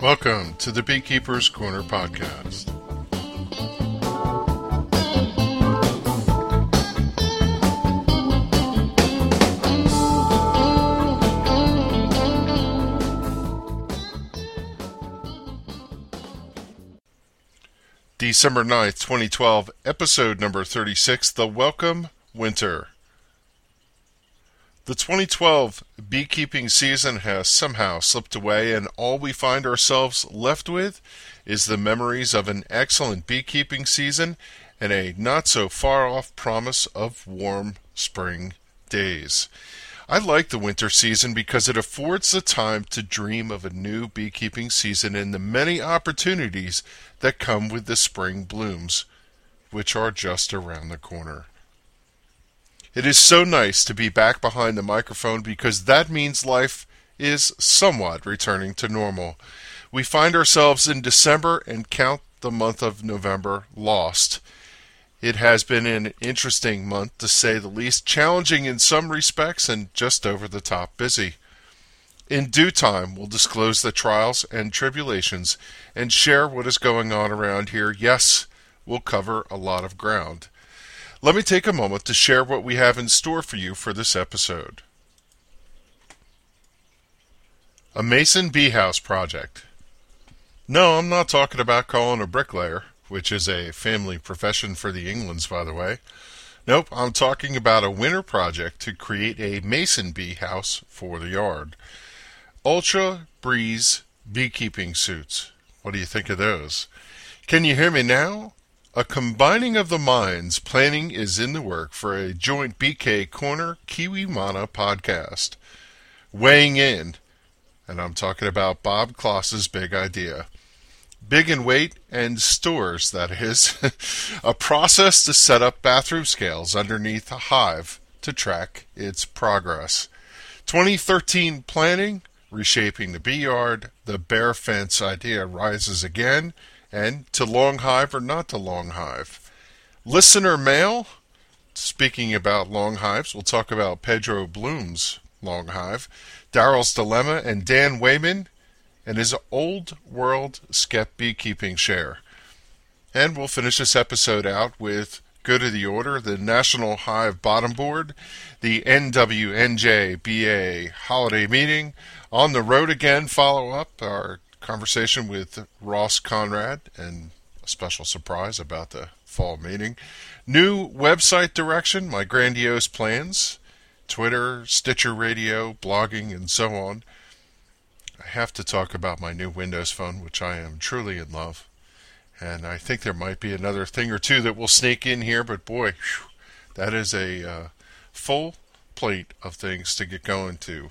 Welcome to the Beekeeper's Corner podcast. December 9th, 2012, episode number 36, The Welcome Winter. The 2012 beekeeping season has somehow slipped away, and all we find ourselves left with is the memories of an excellent beekeeping season and a not-so-far-off promise of warm spring days. I like the winter season because it affords the time to dream of a new beekeeping season and the many opportunities that come with the spring blooms, which are just around the corner. It is so nice to be back behind the microphone because that means life is somewhat returning to normal. We find ourselves in December and count the month of November lost. It has been an interesting month, to say the least, challenging in some respects and just over the top busy. In due time, we'll disclose the trials and tribulations and share what is going on around here. Yes, we'll cover a lot of ground. Let me take a moment to share what we have in store for you for this episode. A Mason bee house project. No, I'm not talking about calling a bricklayer, which is a family profession for the Englands, by the way. Nope, I'm talking about a winter project to create a Mason bee house for the yard. Ultra Breeze beekeeping suits. What do you think of those? Can you hear me now? A combining of the minds, planning is in the work for a joint BK Corner Kiwimana podcast. Weighing in, and I'm talking about Bob Kloss's big idea. Big in weight and stores, that is. A process to set up bathroom scales underneath a hive to track its progress. 2013 planning, reshaping the bee yard, the bare fence idea rises again, and to long hive or not to long hive. Listener mail. Speaking about long hives, we'll talk about Pedro Bloom's long hive, Daryl's dilemma, and Dan Wayman and his old world skep beekeeping share. And we'll finish this episode out with good of the order, the National Hive Bottom Board, the NWNJBA holiday meeting, on the road again, follow up our conversation with Ross Conrad, and a special surprise about the fall meeting. New website direction, my grandiose plans, Twitter, Stitcher Radio, blogging, and so on. I have to talk about my new Windows Phone, which I am truly in love. And I think there might be another thing or two that will sneak in here, but boy, that is a full plate of things to get going to.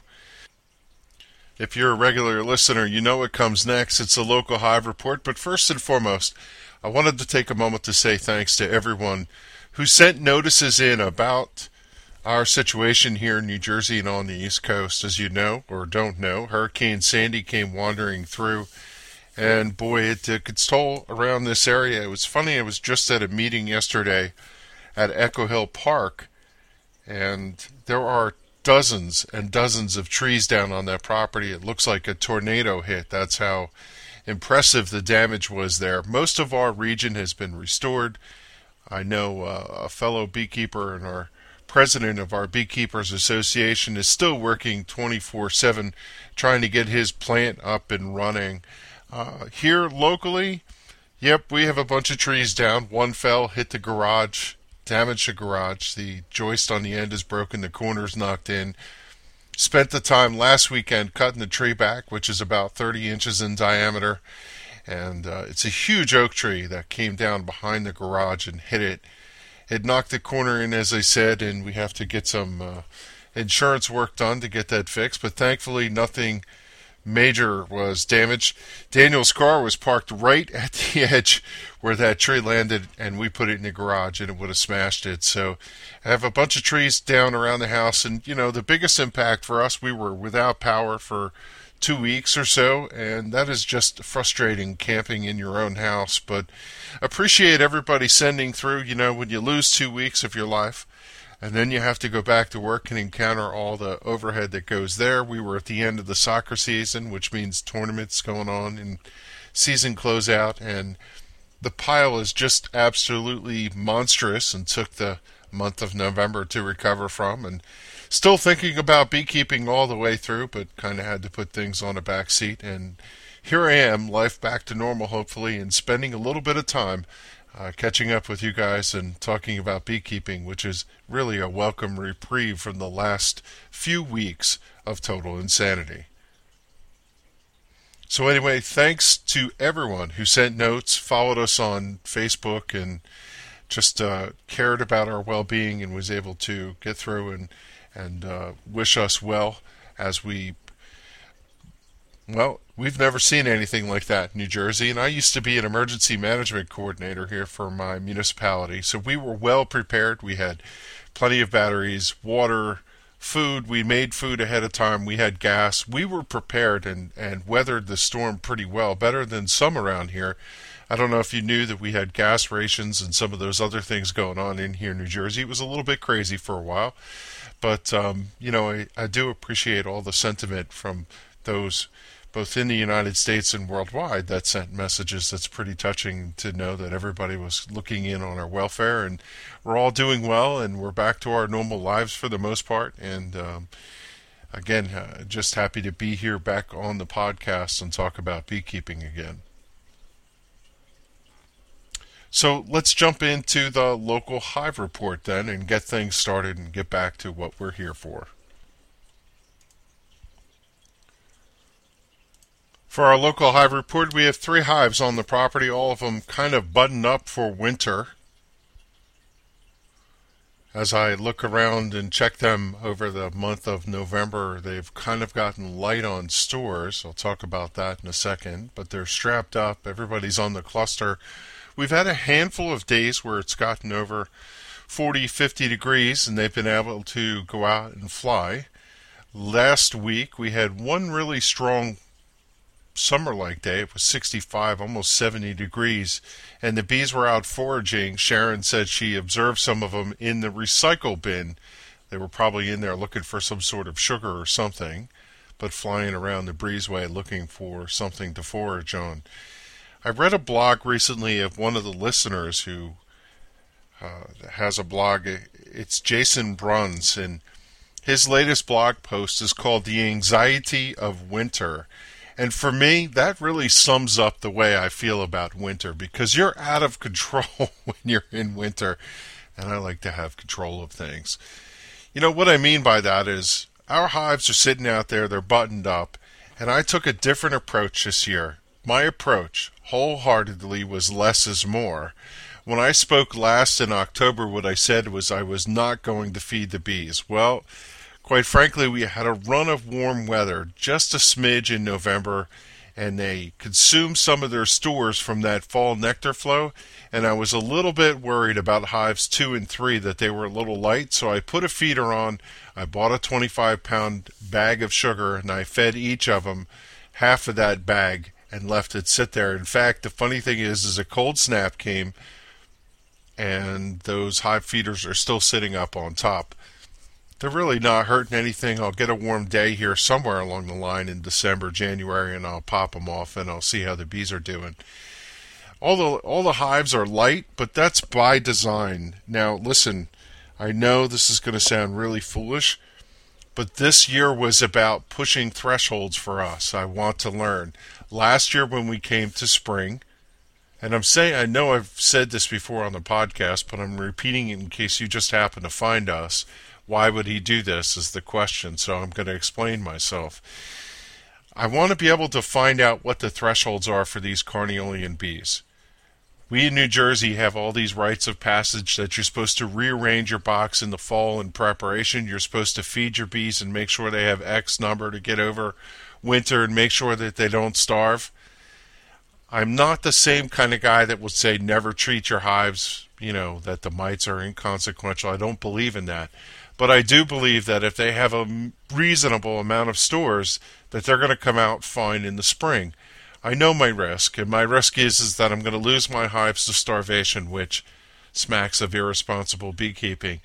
If you're a regular listener, you know what comes next. It's a local hive report. But first and foremost, I wanted to take a moment to say thanks to everyone who sent notices in about our situation here in New Jersey and on the East Coast. As you know, or don't know, Hurricane Sandy came wandering through, and boy, it took its toll around this area. It was funny, I was just at a meeting yesterday at Echo Hill Park, and there are dozens and dozens of trees down on that property. It looks like a tornado hit. That's how impressive the damage was there. Most of our region has been restored. I know a fellow beekeeper and our president of our Beekeepers Association is still working 24/7 trying to get his plant up and running. Here locally, yep, we have a bunch of trees down. One fell, hit the garage, damaged the garage. The joist on the end is broken, the corner's knocked in. Spent the time last weekend cutting the tree back, which is about 30 inches in diameter. And it's a huge oak tree that came down behind the garage and hit it. It knocked the corner in, as I said, and we have to get some insurance work done to get that fixed. But thankfully, nothing major was damaged. Daniel's car was parked right at the edge where that tree landed, and we put it in the garage, and it would have smashed it. So I have a bunch of trees down around the house, and, you know, the biggest impact for us, we were without power for 2 weeks or so, and that is just frustrating camping in your own house. But appreciate everybody sending through. You know, when you lose 2 weeks of your life, and then you have to go back to work and encounter all the overhead that goes there. We were at the end of the soccer season, which means tournaments going on and season closeout, and the pile is just absolutely monstrous and took the month of November to recover from, and still thinking about beekeeping all the way through, but kind of had to put things on a back seat. And here I am, life back to normal hopefully, and spending a little bit of time catching up with you guys and talking about beekeeping, which is really a welcome reprieve from the last few weeks of total insanity. So anyway, thanks to everyone who sent notes, followed us on Facebook, and just cared about our well-being and was able to get through and wish us well as we've never seen anything like that in New Jersey, and I used to be an emergency management coordinator here for my municipality, so we were well prepared. We had plenty of batteries, water, food. We made food ahead of time. We had gas. We were prepared and weathered the storm pretty well, better than some around here. I don't know if you knew that we had gas rations and some of those other things going on in here in New Jersey. It was a little bit crazy for a while, but I do appreciate all the sentiment from those both in the United States and worldwide that sent messages. That's pretty touching to know that everybody was looking in on our welfare, and we're all doing well, and we're back to our normal lives for the most part. And again, just happy to be here back on the podcast and talk about beekeeping again. So let's jump into the local hive report then and get things started and get back to what we're here for. For our local hive report, we have 3 hives on the property, all of them kind of buttoned up for winter. As I look around and check them over the month of November, they've kind of gotten light on stores. I'll talk about that in a second, but they're strapped up. Everybody's on the cluster. We've had a handful of days where it's gotten over 40, 50 degrees, and they've been able to go out and fly. Last week, we had one really strong summer-like day. It was 65, almost 70 degrees, and the bees were out foraging. Sharon said she observed some of them in the recycle bin. They were probably in there looking for some sort of sugar or something, but flying around the breezeway looking for something to forage on. I read a blog recently of one of the listeners who has a blog. It's Jason Bruns, and his latest blog post is called The Anxiety of Winter. And for me, that really sums up the way I feel about winter, because you're out of control when you're in winter, and I like to have control of things. You know, what I mean by that is our hives are sitting out there, they're buttoned up, and I took a different approach this year. My approach, wholeheartedly, was less is more. When I spoke last in October, what I said was I was not going to feed the bees. Well, quite frankly, we had a run of warm weather, just a smidge in November, and they consumed some of their stores from that fall nectar flow, and I was a little bit worried about hives 2 and 3 that they were a little light, so I put a feeder on. I bought a 25-pound bag of sugar, and I fed each of them half of that bag and left it sit there. In fact, the funny thing is a cold snap came, and those hive feeders are still sitting up on top. They're really not hurting anything. I'll get a warm day here somewhere along the line in December, January, and I'll pop them off and I'll see how the bees are doing. All the hives are light, but that's by design. Now, listen, I know this is going to sound really foolish, but this year was about pushing thresholds for us. I want to learn. Last year when we came to spring, and I know I've said this before on the podcast, but I'm repeating it in case you just happen to find us. Why would he do this is the question, so I'm going to explain myself. I want to be able to find out what the thresholds are for these Carniolan bees. We in New Jersey have all these rites of passage that you're supposed to rearrange your box in the fall in preparation. You're supposed to feed your bees and make sure they have X number to get over winter and make sure that they don't starve. I'm not the same kind of guy that would say never treat your hives, that the mites are inconsequential. I don't believe in that. But I do believe that if they have a reasonable amount of stores, that they're going to come out fine in the spring. I know my risk, and my risk is that I'm going to lose my hives to starvation, which smacks of irresponsible beekeeping.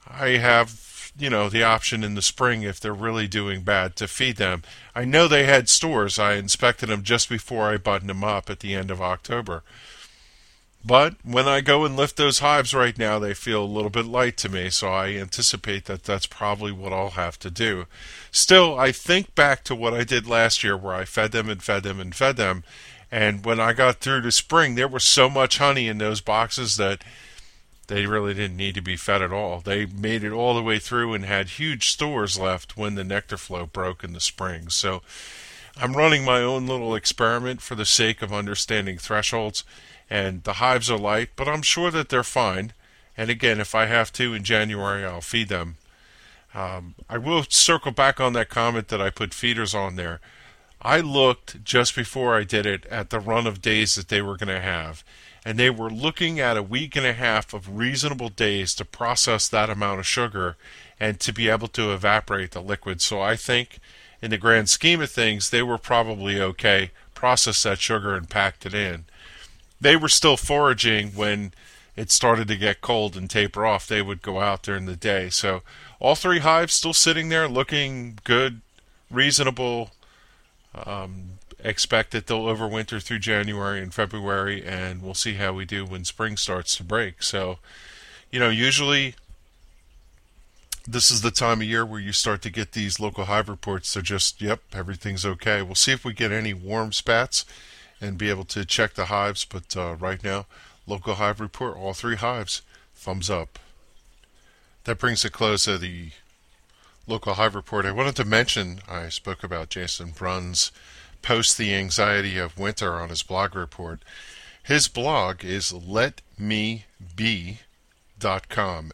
I have, the option in the spring if they're really doing bad to feed them. I know they had stores. I inspected them just before I buttoned them up at the end of October. But when I go and lift those hives right now, they feel a little bit light to me, so I anticipate that that's probably what I'll have to do. Still, I think back to what I did last year where I fed them and fed them and fed them, and when I got through to spring, there was so much honey in those boxes that they really didn't need to be fed at all. They made it all the way through and had huge stores left when the nectar flow broke in the spring. So I'm running my own little experiment for the sake of understanding thresholds, and the hives are light, but I'm sure that they're fine. And again, if I have to in January, I'll feed them. I will circle back on that comment that I put feeders on there. I looked just before I did it at the run of days that they were going to have, and they were looking at a week and a half of reasonable days to process that amount of sugar and to be able to evaporate the liquid. So I think in the grand scheme of things, they were probably okay, processed that sugar and packed it in. They were still foraging when it started to get cold and taper off. They would go out during the day. So all three hives still sitting there looking good, reasonable. Expect that they'll overwinter through January and February, and we'll see how we do when spring starts to break. So, usually this is the time of year where you start to get these local hive reports. They're just, yep, everything's okay. We'll see if we get any warm spats and be able to check the hives, but right now, local hive report, all three hives, thumbs up. That brings a close of the local hive report. I wanted to mention, I spoke about Jason Brunn's post The Anxiety of Winter on his blog report. His blog is letmebee.com,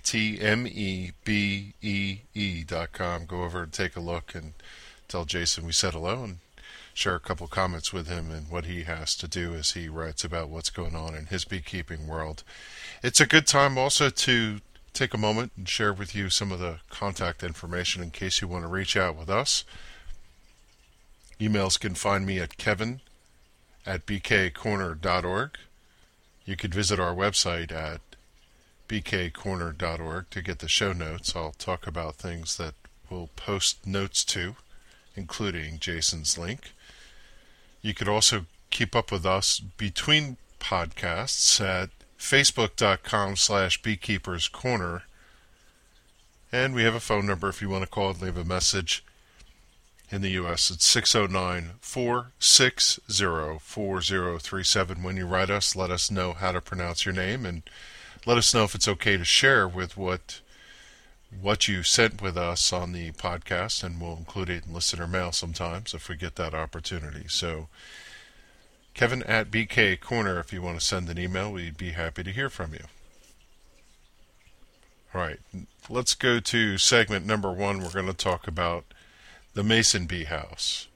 letmebee.com. Go over and take a look and tell Jason we said hello and share a couple comments with him and what he has to do as he writes about what's going on in his beekeeping world. It's a good time also to take a moment and share with you some of the contact information in case you want to reach out with us. Emails can find me at kevin@bkcorner.org. You could visit our website at bkcorner.org to get the show notes. I'll talk about things that we'll post notes to, including Jason's link. You could also keep up with us between podcasts at facebook.com/beekeeperscorner. And we have a phone number if you want to call and leave a message. In the U.S., it's 609-460-4037. When you write us, let us know how to pronounce your name and let us know if it's okay to share with what you sent with us on the podcast, and we'll include it in listener mail sometimes if we get that opportunity. So Kevin@BK Corner, if you want to send an email, we'd be happy to hear from you. All right, let's go to segment number 1. We're going to talk about the mason bee house.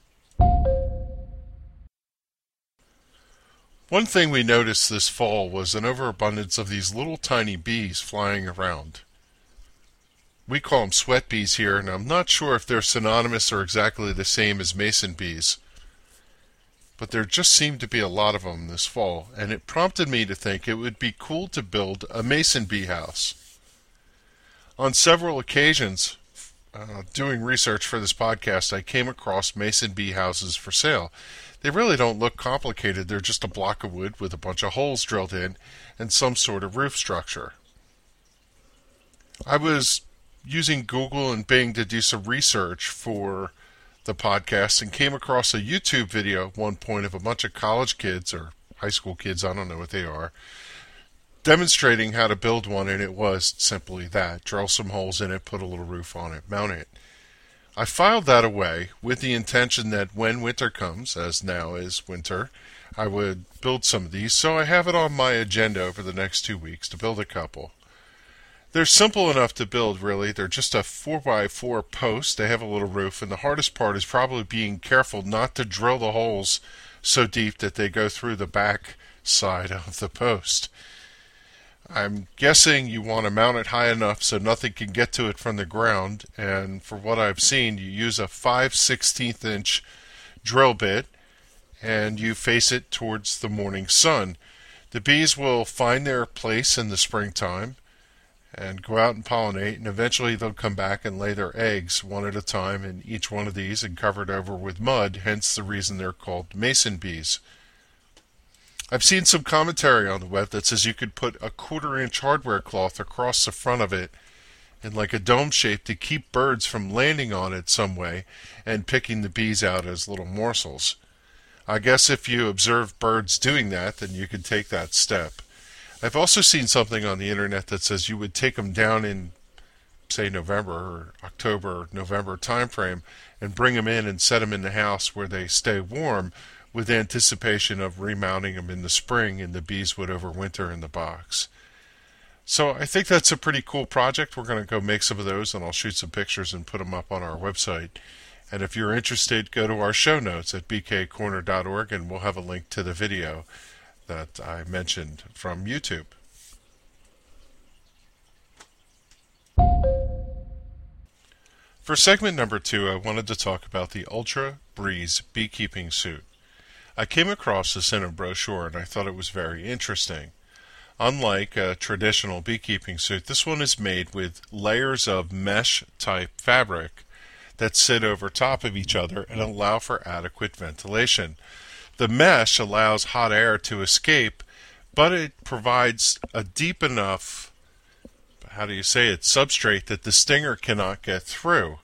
One thing we noticed this fall was an overabundance of these little tiny bees flying around. We call them sweat bees here, and I'm not sure if they're synonymous or exactly the same as mason bees. But there just seemed to be a lot of them this fall, and it prompted me to think it would be cool to build a mason bee house. On several occasions, doing research for this podcast, I came across mason bee houses for sale. They really don't look complicated. They're just a block of wood with a bunch of holes drilled in and some sort of roof structure. I was using Google and Bing to do some research for the podcast and came across a YouTube video at one point of a bunch of college kids or high school kids, I don't know what they are, demonstrating how to build one, and it was simply that. Drill some holes in it, put a little roof on it, mount it. I filed that away with the intention that when winter comes, as now is winter, I would build some of these, so I have it on my agenda over the next 2 weeks to build a couple. They're simple enough to build, really. They're just a 4x4 post. They have a little roof, and the hardest part is probably being careful not to drill the holes so deep that they go through the back side of the post. I'm guessing you want to mount it high enough so nothing can get to it from the ground, and for what I've seen, you use a 5/16 inch drill bit, and you face it towards the morning sun. The bees will find their place in the springtime, and go out and pollinate, and eventually they'll come back and lay their eggs one at a time in each one of these and covered over with mud, hence the reason they're called mason bees. I've seen some commentary on the web that says you could put a 1/4-inch hardware cloth across the front of it in like a dome shape to keep birds from landing on it some way and picking the bees out as little morsels. I guess if you observe birds doing that, then you could take that step. I've also seen something on the internet that says you would take them down in, say, November or October, November timeframe and bring them in and set them in the house where they stay warm with anticipation of remounting them in the spring, and the bees would overwinter in the box. So I think that's a pretty cool project. We're going to go make some of those, and I'll shoot some pictures and put them up on our website. And if you're interested, go to our show notes at bkcorner.org, and we'll have a link to the video that I mentioned from YouTube. For segment number 2, I wanted to talk about the Ultra Breeze beekeeping suit. I came across this in a brochure and I thought it was very interesting. Unlike a traditional beekeeping suit, this one is made with layers of mesh-type fabric that sit over top of each other and allow for adequate ventilation. The mesh allows hot air to escape, but it provides a deep enough, substrate that the stinger cannot get through.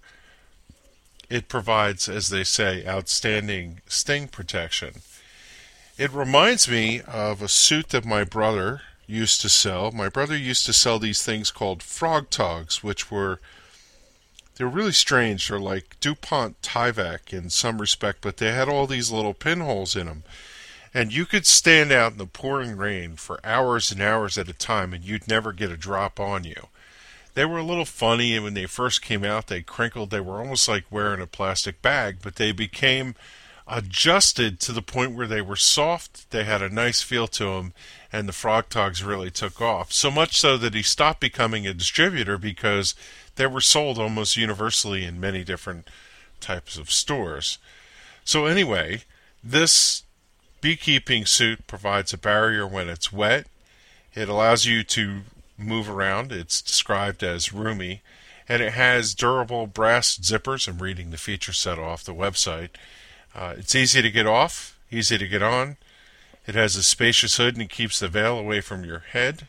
It provides, as they say, outstanding sting protection. It reminds me of a suit that my brother used to sell. My brother used to sell these things called frog togs, which they're really strange. They're like DuPont Tyvek in some respect, but they had all these little pinholes in them. And you could stand out in the pouring rain for hours and hours at a time, and you'd never get a drop on you. They were a little funny, and when they first came out, they crinkled. They were almost like wearing a plastic bag, but they became adjusted to the point where they were soft. They had a nice feel to them, and the frog togs really took off. So much so that he stopped becoming a distributor because they were sold almost universally in many different types of stores. So anyway, this beekeeping suit provides a barrier when it's wet. It allows you to move around. It's described as roomy, and it has durable brass zippers. I'm reading the feature set off the website. It's easy to get off, easy to get on. It has a spacious hood and it keeps the veil away from your head.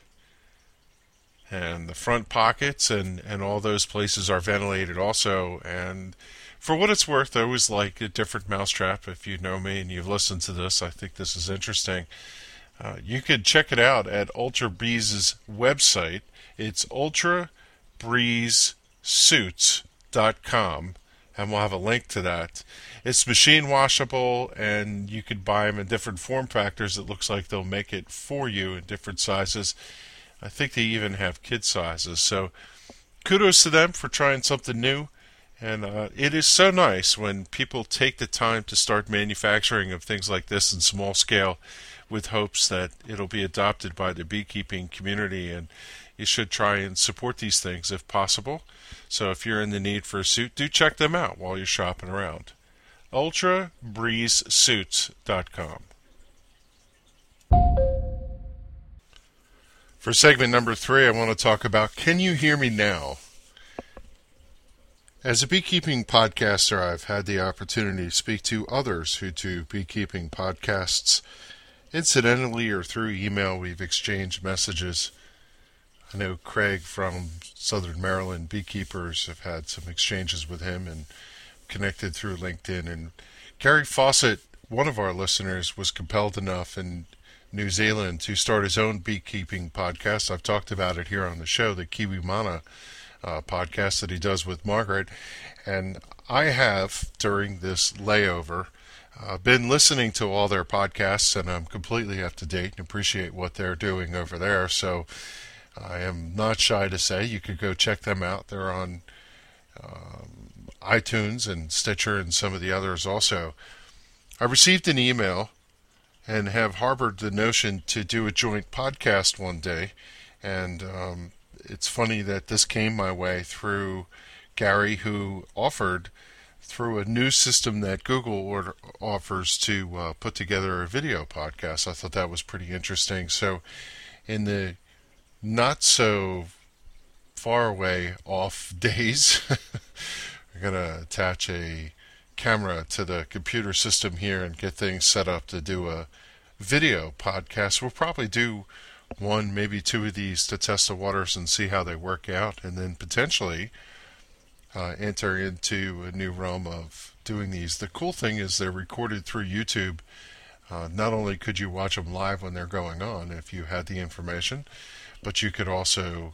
And the front pockets and all those places are ventilated also. And for what it's worth, I always like a different mousetrap. If you know me and you've listened to this, I think this is interesting. You could check it out at Ultra Breeze's website. It's ultrabreezesuits.com, and we'll have a link to that. It's machine washable, and you could buy them in different form factors. It looks like they'll make it for you in different sizes. I think they even have kid sizes. So kudos to them for trying something new. And it is so nice when people take the time to start manufacturing of things like this in small scale with hopes that it'll be adopted by the beekeeping community. And you should try and support these things if possible. So if you're in the need for a suit, do check them out while you're shopping around. ultrabreezesuits.com. For segment number 3, I want to talk about Can You Hear Me Now? As a beekeeping podcaster, I've had the opportunity to speak to others who do beekeeping podcasts. Incidentally or through email, we've exchanged messages. I know Craig from Southern Maryland Beekeepers have had some exchanges with him and connected through LinkedIn. And Gary Fawcett, one of our listeners, was compelled enough in New Zealand to start his own beekeeping podcast. I've talked about it here on the show, the Kiwimana podcast that he does with Margaret. And I have, during this layover, been listening to all their podcasts, and I'm completely up to date and appreciate what they're doing over there. So I am not shy to say you could go check them out. They're on iTunes and Stitcher and some of the others also. I received an email and have harbored the notion to do a joint podcast one day. And it's funny that this came my way through Gary, who offered through a new system that Google offers to put together a video podcast. I thought that was pretty interesting. So in the not so far away off days. We're going to attach a camera to the computer system here and get things set up to do a video podcast. We'll probably do one, maybe two of these to test the waters and see how they work out, and then potentially enter into a new realm of doing these. The cool thing is they're recorded through YouTube. Not only could you watch them live when they're going on if you had the information, but you could also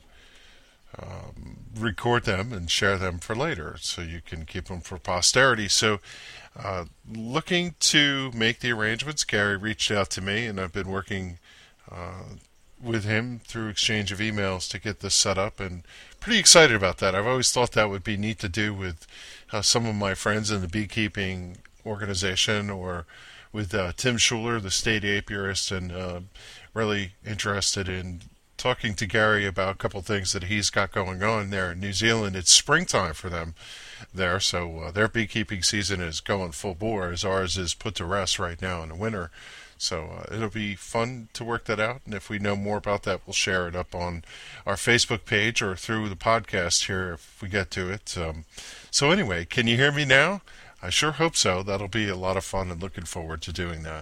record them and share them for later, so you can keep them for posterity. So looking to make the arrangements. Gary reached out to me, and I've been working with him through exchange of emails to get this set up, and pretty excited about that. I've always thought that would be neat to do with some of my friends in the beekeeping organization, or with Tim Schuler, the state apiarist, and really interested in talking to Gary about a couple things that he's got going on there in New Zealand. It's springtime for them there, so their beekeeping season is going full bore, as ours is put to rest right now in the winter. So it'll be fun to work that out, and if we know more about that, we'll share it up on our Facebook page or through the podcast here if we get to it. So anyway, can you hear me now? I sure hope so. That'll be a lot of fun, and looking forward to doing that.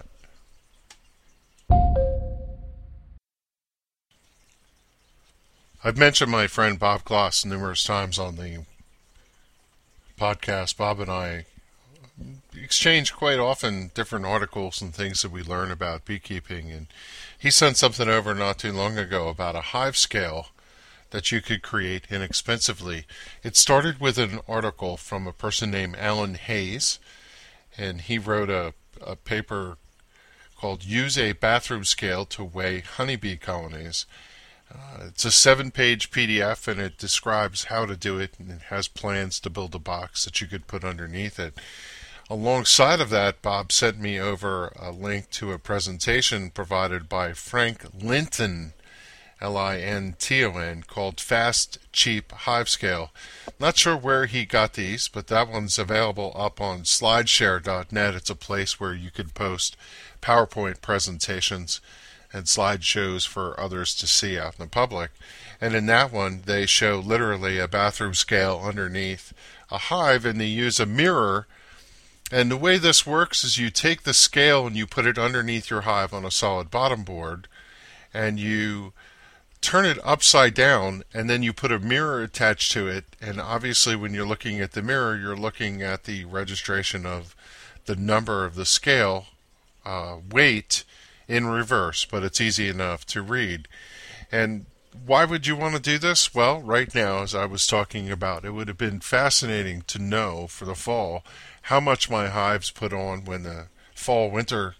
I've mentioned my friend Bob Gloss numerous times on the podcast. Bob and I exchange quite often different articles and things that we learn about beekeeping, and he sent something over not too long ago about a hive scale that you could create inexpensively. It started with an article from a person named Alan Hayes, and he wrote a paper called Use a Bathroom Scale to Weigh Honeybee Colonies. It's a 7-page PDF, and it describes how to do it, and it has plans to build a box that you could put underneath it. Alongside of that, Bob sent me over a link to a presentation provided by Frank Linton, Linton, called Fast, Cheap Hive Scale. Not sure where he got these, but that one's available up on slideshare.net. It's a place where you could post PowerPoint presentations and slideshows for others to see out in the public. And in that one, they show literally a bathroom scale underneath a hive, and they use a mirror. And the way this works is you take the scale and you put it underneath your hive on a solid bottom board, and you turn it upside down, and then you put a mirror attached to it. And obviously when you're looking at the mirror, you're looking at the registration of the number of the scale weight in reverse, but it's easy enough to read. And why would you want to do this? Well, right now, as I was talking about, it would have been fascinating to know for the fall how much my hives put on when the fall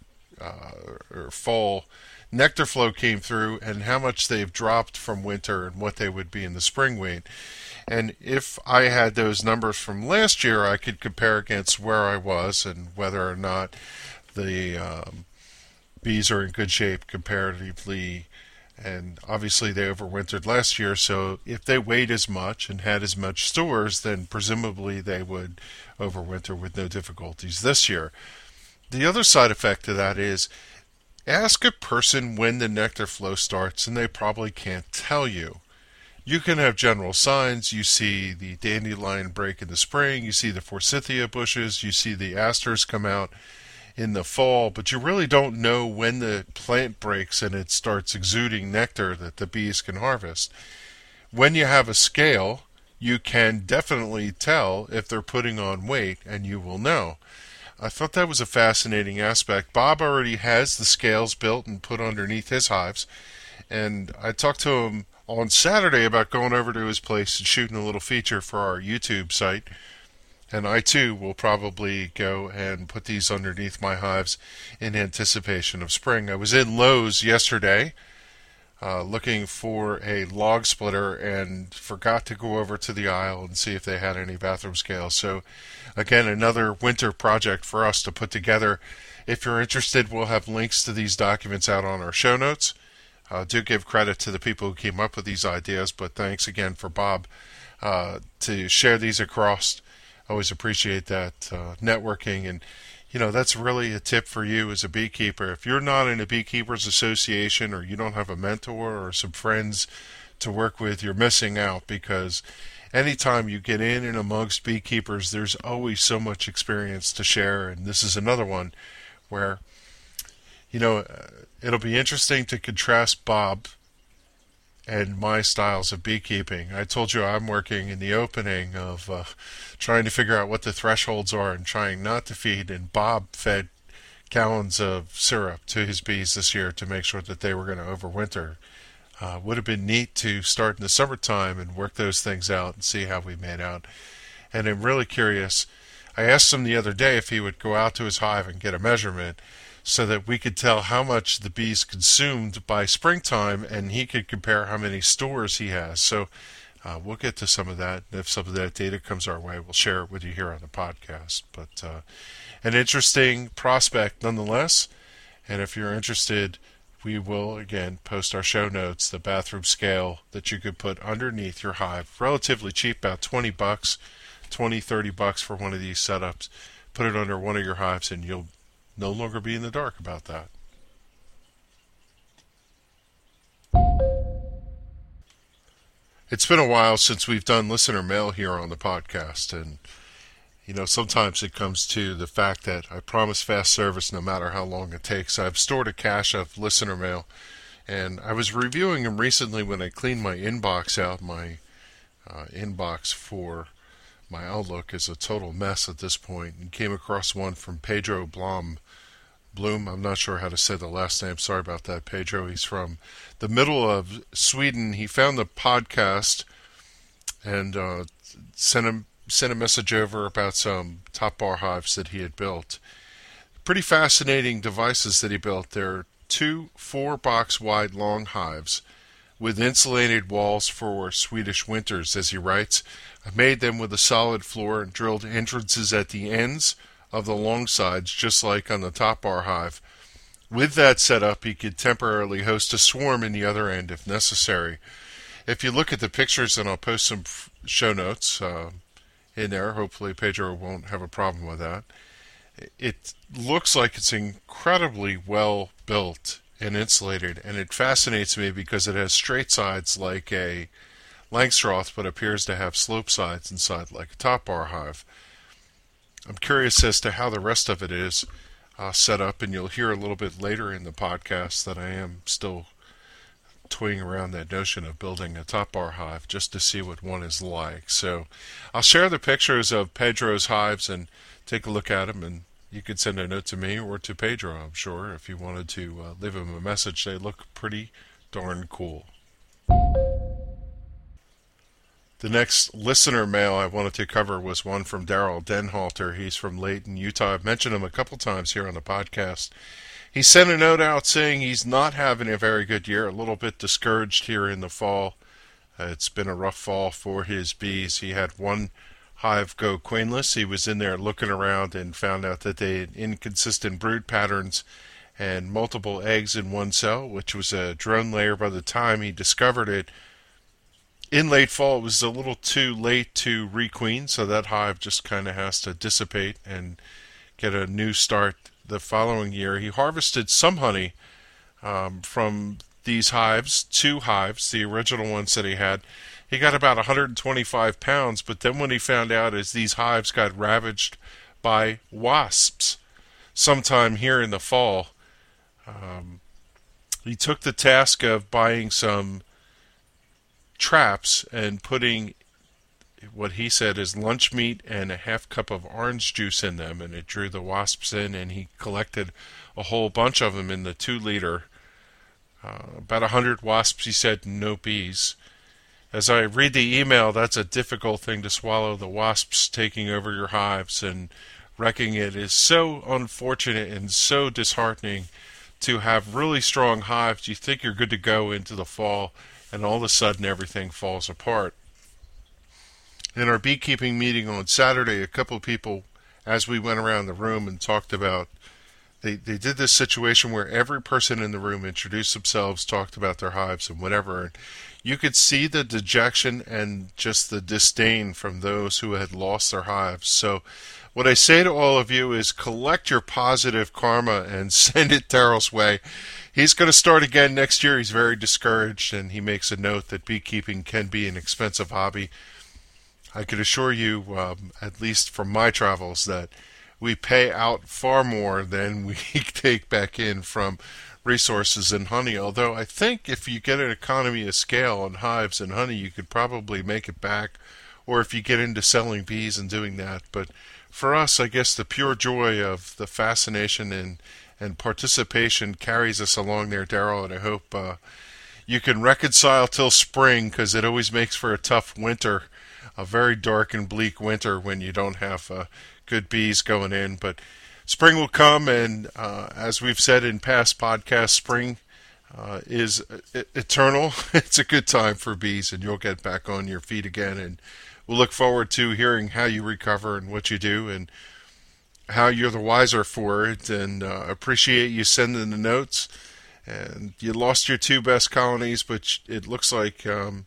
nectar flow came through, and how much they've dropped from winter and what they would be in the spring weight. And if I had those numbers from last year, I could compare against where I was and whether or not the bees are in good shape comparatively. And obviously they overwintered last year, so if they weighed as much and had as much stores, then presumably they would overwinter with no difficulties this year. The other side effect to that is, ask a person when the nectar flow starts and they probably can't tell you. You can have general signs. You see the dandelion break in the spring, you see the forsythia bushes, you see the asters come out in the fall, but you really don't know when the plant breaks and it starts exuding nectar that the bees can harvest. When you have a scale, you can definitely tell if they're putting on weight, and you will know. I thought that was a fascinating aspect. Bob already has the scales built and put underneath his hives, and I talked to him on Saturday about going over to his place and shooting a little feature for our YouTube site. And I too will probably go and put these underneath my hives in anticipation of spring. I was in Lowe's yesterday looking for a log splitter and forgot to go over to the aisle and see if they had any bathroom scales. So again, another winter project for us to put together. If you're interested, we'll have links to these documents out on our show notes. Do give credit to the people who came up with these ideas, but thanks again for Bob to share these across. Always appreciate that networking, and that's really a tip for you as a beekeeper. If you're not in a beekeepers association, or you don't have a mentor or some friends to work with, you're missing out, because anytime you get in and amongst beekeepers, there's always so much experience to share. And this is another one where, it'll be interesting to contrast Bob and my styles of beekeeping. I told you I'm working in the opening of trying to figure out what the thresholds are and trying not to feed, and Bob fed gallons of syrup to his bees this year to make sure that they were going to overwinter. Would have been neat to start in the summertime and work those things out and see how we made out. And I'm really curious. I asked him the other day if he would go out to his hive and get a measurement so that we could tell how much the bees consumed by springtime, and he could compare how many stores he has. So we'll get to some of that. And if some of that data comes our way, we'll share it with you here on the podcast. But an interesting prospect nonetheless. And if you're interested, we will again post our show notes, the bathroom scale that you could put underneath your hive. Relatively cheap, about $20, $30 for one of these setups. Put it under one of your hives and you'll no longer be in the dark about that. It's been a while since we've done listener mail here on the podcast, and sometimes it comes to the fact that I promise fast service no matter how long it takes. I've stored a cache of listener mail, and I was reviewing them recently when I cleaned my inbox out. My inbox for my Outlook is a total mess at this point, and came across one from Pedro Bloom. I'm not sure how to say the last name. Sorry about that, Pedro. He's from the middle of Sweden. He found the podcast and sent a message over about some top bar hives that he had built. Pretty fascinating devices that he built. They're 2 4-box wide long hives with insulated walls for Swedish winters, as he writes. I made them with a solid floor and drilled entrances at the ends of the long sides, just like on the top bar hive. With that setup, he could temporarily host a swarm in the other end if necessary. If you look at the pictures, and I'll post some show notes in there, hopefully Pedro won't have a problem with that. It looks like it's incredibly well built and insulated, and it fascinates me because it has straight sides like a Langstroth, but appears to have slope sides inside like a top bar hive. I'm curious as to how the rest of it is set up, and you'll hear a little bit later in the podcast that I am still toying around that notion of building a top bar hive just to see what one is like. So I'll share the pictures of Pedro's hives and take a look at them, and you could send a note to me or to Pedro, I'm sure, if you wanted to leave him a message. They look pretty darn cool. The next listener mail I wanted to cover was one from Daryl Denhalter. He's from Layton, Utah. I've mentioned him a couple times here on the podcast. He sent a note out saying he's not having a very good year, a little bit discouraged here in the fall. It's been a rough fall for his bees. He had one hive go queenless. He was in there looking around and found out that they had inconsistent brood patterns and multiple eggs in one cell, which was a drone layer by the time he discovered it. In late fall, it was a little too late to requeen, so that hive just kind of has to dissipate and get a new start the following year. He harvested some honey from these hives, 2 hives, the original ones that he had. He got about 125 pounds, but then when he found out as these hives got ravaged by wasps sometime here in the fall, he took the task of buying some traps and putting what he said is lunch meat and a half cup of orange juice in them, and it drew the wasps in, and he collected a whole bunch of them in the 2-liter. About 100 wasps, he said, no bees. As I read the email, that's a difficult thing to swallow. The wasps taking over your hives and wrecking it is so unfortunate and so disheartening to have really strong hives. You think you're good to go into the fall, and all of a sudden everything falls apart. In our beekeeping meeting on Saturday, a couple of people, as we went around the room and talked about they did this situation where every person in the room introduced themselves, talked about their hives and whatever. And you could see the dejection and just the disdain from those who had lost their hives. So what I say to all of you is collect your positive karma and send it Daryl's way. He's going to start again next year. He's very discouraged, and he makes a note that beekeeping can be an expensive hobby. I can assure you, at least from my travels, that we pay out far more than we take back in from resources in honey. Although I think if you get an economy of scale on hives and honey, you could probably make it back, or if you get into selling bees and doing that. But for us, I guess the pure joy of the fascination and participation carries us along there, Daryl, and I hope you can reconcile till spring, because it always makes for a tough winter, a very dark and bleak winter when you don't have good bees going in. But spring will come, and as we've said in past podcasts, spring is eternal. It's a good time for bees, and you'll get back on your feet again, and we'll look forward to hearing how you recover and what you do and how you're the wiser for it, and appreciate you sending the notes. And you lost your 2 best colonies, but it looks like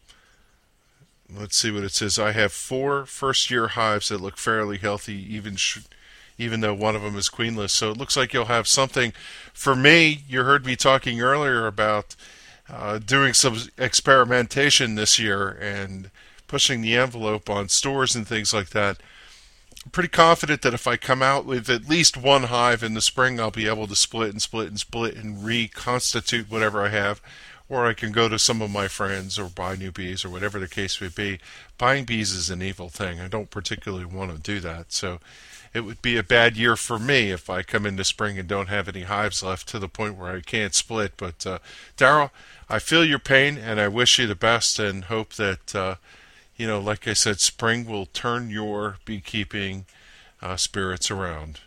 let's see what it says. I have 4 first-year hives that look fairly healthy, even though one of them is queenless. So it looks like you'll have something. For me, you heard me talking earlier about doing some experimentation this year and pushing the envelope on stores and things like that. I'm pretty confident that if I come out with at least 1 hive in the spring, I'll be able to split and reconstitute whatever I have. Or I can go to some of my friends or buy new bees or whatever the case may be. Buying bees is an evil thing. I don't particularly want to do that. So it would be a bad year for me if I come into spring and don't have any hives left to the point where I can't split. But Daryl, I feel your pain, and I wish you the best and hope that, like I said, spring will turn your beekeeping spirits around.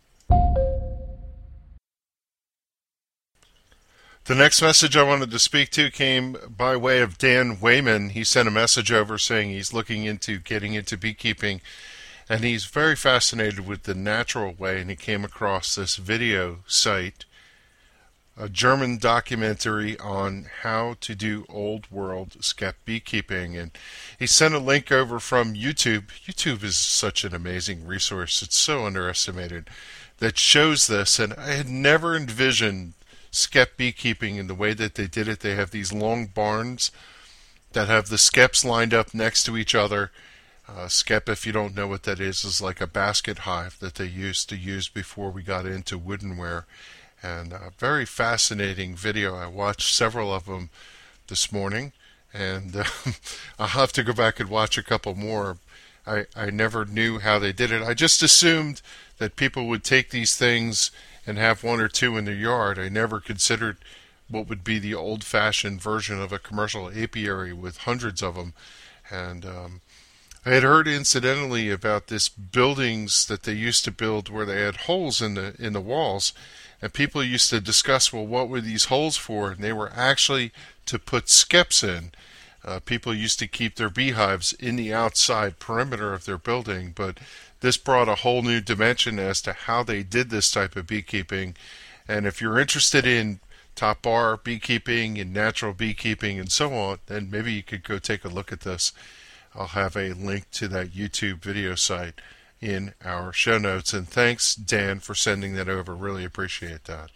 The next message I wanted to speak to came by way of Dan Wayman. He sent a message over saying he's looking into getting into beekeeping, and he's very fascinated with the natural way, and he came across this video site, a German documentary on how to do old world skep beekeeping, and he sent a link over from YouTube. YouTube is such an amazing resource. It's so underestimated, that shows this, and I had never envisioned skep beekeeping in the way that they did it. They have these long barns that have the skeps lined up next to each other. Skep, if you don't know what that is like a basket hive that they used to use before we got into woodenware. And a very fascinating video. I watched several of them this morning, and I'll have to go back and watch a couple more. I never knew how they did it. I just assumed that people would take these things and have 1 or 2 in their yard. I never considered what would be the old-fashioned version of a commercial apiary with hundreds of them. And I had heard incidentally about this buildings that they used to build where they had holes in the walls, and people used to discuss, well, what were these holes for? And they were actually to put skeps in. People used to keep their beehives in the outside perimeter of their building, but this brought a whole new dimension as to how they did this type of beekeeping. And if you're interested in top bar beekeeping and natural beekeeping and so on, then maybe you could go take a look at this. I'll have a link to that YouTube video site in our show notes. And thanks, Dan, for sending that over. Really appreciate that.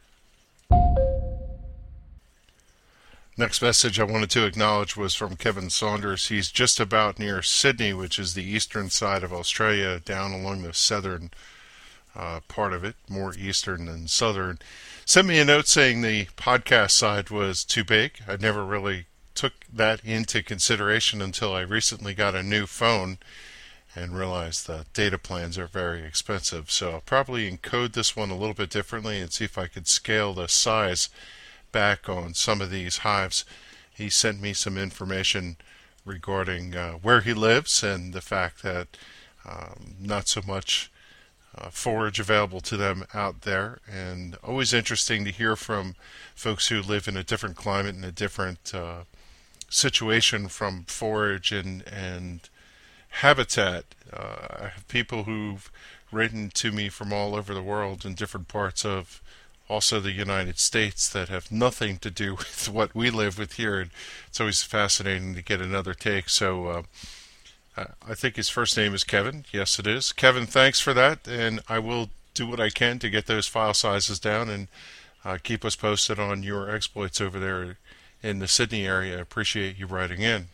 Next message I wanted to acknowledge was from Kevin Saunders. He's just about near Sydney, which is the eastern side of Australia, down along the southern part of it, more eastern than southern. Sent me a note saying the podcast side was too big. I never really took that into consideration until I recently got a new phone and realized that data plans are very expensive. So I'll probably encode this one a little bit differently and see if I could scale the size back on some of these hives. He sent me some information regarding where he lives and the fact that not so much forage available to them out there, and always interesting to hear from folks who live in a different climate and a different situation from forage and habitat. I have people who've written to me from all over the world in different parts of also the United States that have nothing to do with what we live with here. And it's always fascinating to get another take. So I think his first name is Kevin. Yes, it is. Kevin, thanks for that. And I will do what I can to get those file sizes down and keep us posted on your exploits over there in the Sydney area. I appreciate you writing in.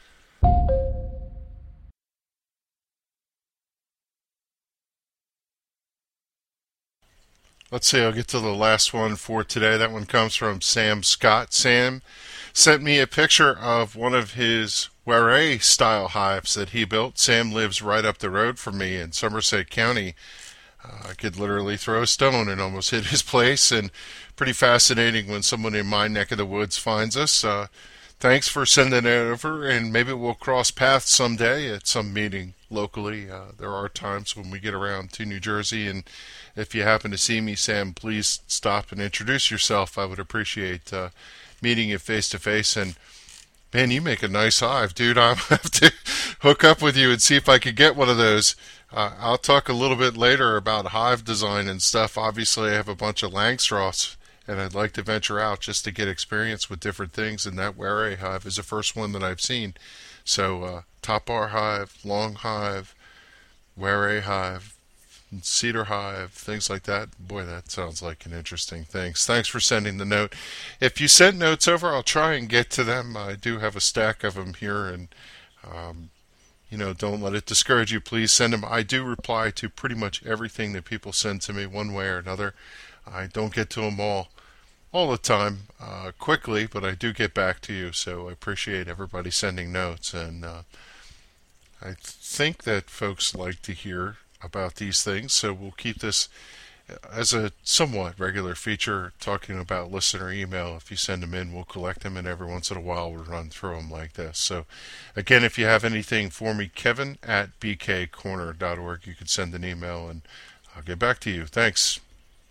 Let's see, I'll get to the last one for today. That one comes from Sam Scott. Sam sent me a picture of one of his Ware style hives that he built. Sam lives right up the road from me in Somerset County. I could literally throw a stone and almost hit his place, and pretty fascinating when someone in my neck of the woods finds us. Thanks for sending it over, and maybe we'll cross paths someday at some meeting locally. There are times when we get around to New Jersey, and if you happen to see me, Sam, please stop and introduce yourself. I would appreciate meeting you face to face. And man, you make a nice hive, dude. I'll have to hook up with you and see if I could get one of those. I'll talk a little bit later about hive design and stuff. Obviously, I have a bunch of Langstroths, and I'd like to venture out just to get experience with different things. And that Ware hive is the first one that I've seen. So top bar hive, long hive, Ware hive, cedar hive, things like that. Boy, that sounds like an interesting thing. Thanks for sending the note. If you sent notes over, I'll try and get to them. I do have a stack of them here, and don't let it discourage you. Please send them. I do reply to pretty much everything that people send to me one way or another. I don't get to them all the time quickly, but I do get back to you, so I appreciate everybody sending notes. And I think that folks like to hear about these things, so we'll keep this as a somewhat regular feature, talking about listener email. If you send them in, we'll collect them, and every once in a while we'll run through them like this. So again, if you have anything for me, kevin@bkcorner.org, you can send an email and I'll get back to you. Thanks.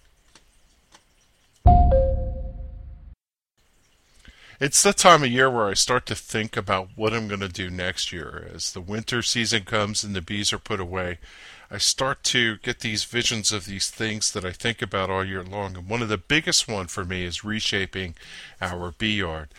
It's the time of year where I start to think about what I'm going to do next year. As the winter season comes and the bees are put away, I start to get these visions of these things that I think about all year long. And one of the biggest one for me is reshaping our bee yard.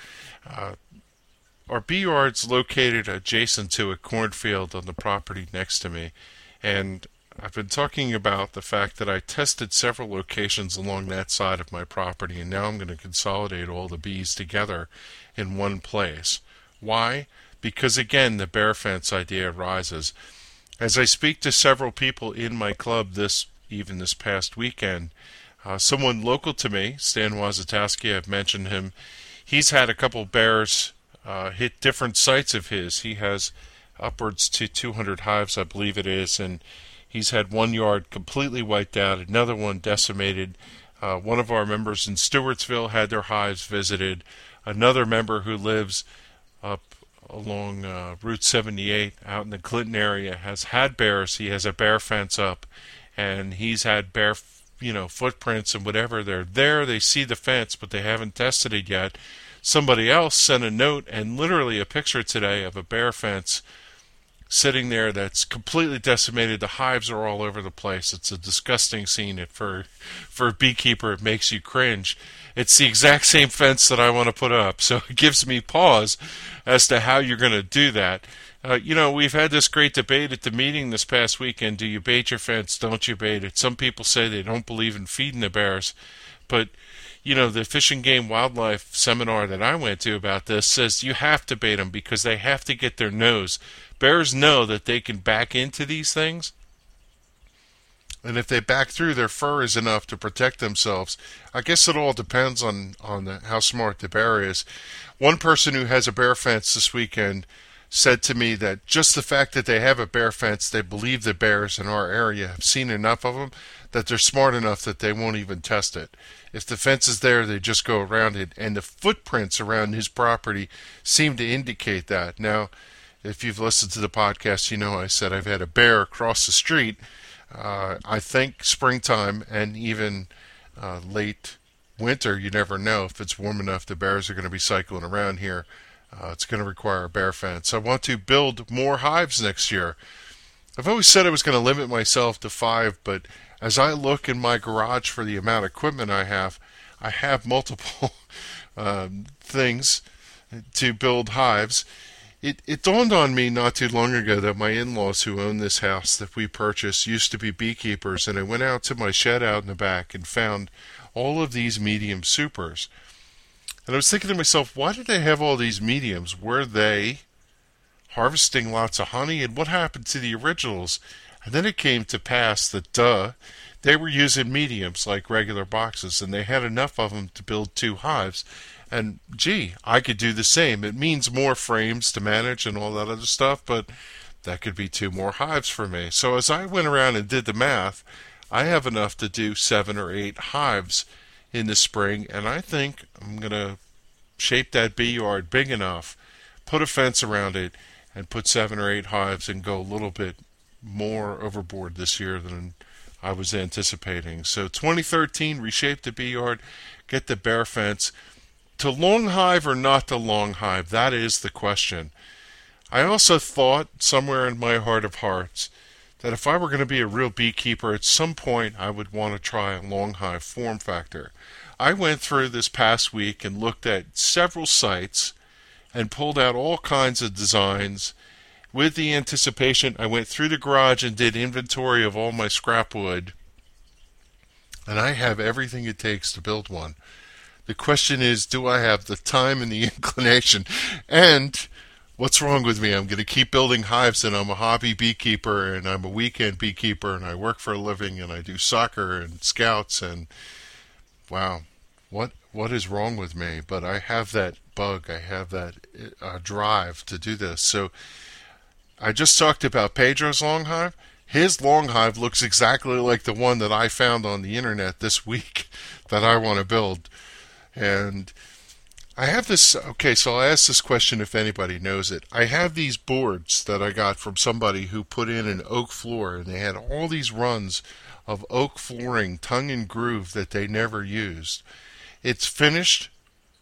Our bee yard's located adjacent to a cornfield on the property next to me. And I've been talking about the fact that I tested several locations along that side of my property, and now I'm going to consolidate all the bees together in one place. Why? Because again, the bear fence idea arises. As I speak to several people in my club this past weekend, someone local to me, Stan Wazatowski, I've mentioned him, he's had a couple bears hit different sites of his. He has upwards to 200 hives, I believe it is, and he's had one yard completely wiped out, another one decimated. One of our members in Stewartsville had their hives visited. Another member who lives up along Route 78 out in the Clinton area has had bears. He has a bear fence up, and he's had bear footprints and whatever. They're there, they see the fence, but they haven't tested it yet. Somebody else sent a note and literally a picture today of a bear fence sitting there that's completely decimated. The hives are all over the place. It's a disgusting scene. For a beekeeper, it makes you cringe. It's the exact same fence that I want to put up, so it gives me pause as to how you're going to do that. We've had this great debate at the meeting this past weekend. Do you bait your fence? Don't you bait it? Some people say they don't believe in feeding the bears, but the Fish and Game Wildlife seminar that I went to about this says you have to bait them because they have to get their nose. Bears know that they can back into these things, and if they back through, their fur is enough to protect themselves. I guess it all depends on how smart the bear is. One person who has a bear fence this weekend said to me that just the fact that they have a bear fence, they believe the bears in our area have seen enough of them that they're smart enough that they won't even test it. If the fence is there, they just go around it, and the footprints around his property seem to indicate that. Now, if you've listened to the podcast, I said I've had a bear across the street. I think springtime and even late winter, you never know. If it's warm enough, the bears are going to be cycling around here. It's going to require a bare fence. I want to build more hives next year. I've always said I was going to limit myself to 5, but as I look in my garage for the amount of equipment I have multiple things to build hives. It dawned on me not too long ago that my in-laws who own this house that we purchased used to be beekeepers, and I went out to my shed out in the back and found all of these medium supers. And I was thinking to myself, why did they have all these mediums? Were they harvesting lots of honey? And what happened to the originals? And then it came to pass that, they were using mediums like regular boxes, and they had enough of them to build 2 hives. And gee, I could do the same. It means more frames to manage and all that other stuff, but that could be 2 more hives for me. So as I went around and did the math, I have enough to do 7 or 8 hives in the spring, and I think I'm going to shape that bee yard big enough, put a fence around it, and put 7 or 8 hives and go a little bit more overboard this year than I was anticipating. So 2013, reshape the bee yard, get the bare fence. To long hive or not to long hive, that is the question. I also thought, somewhere in my heart of hearts, that if I were going to be a real beekeeper, at some point I would want to try a long hive form factor. I went through this past week and looked at several sites and pulled out all kinds of designs. With the anticipation, I went through the garage and did inventory of all my scrap wood, and I have everything it takes to build one. The question is, do I have the time and the inclination? And what's wrong with me? I'm going to keep building hives, and I'm a hobby beekeeper, and I'm a weekend beekeeper, and I work for a living, and I do soccer and scouts, and wow, what is wrong with me? But I have that bug. I have that drive to do this. So I just talked about Pedro's long hive. His long hive looks exactly like the one that I found on the internet this week that I want to build. And I have this, okay, so I'll ask this question if anybody knows it. I have these boards that I got from somebody who put in an oak floor, and they had all these runs of oak flooring, tongue and groove, that they never used. It's finished.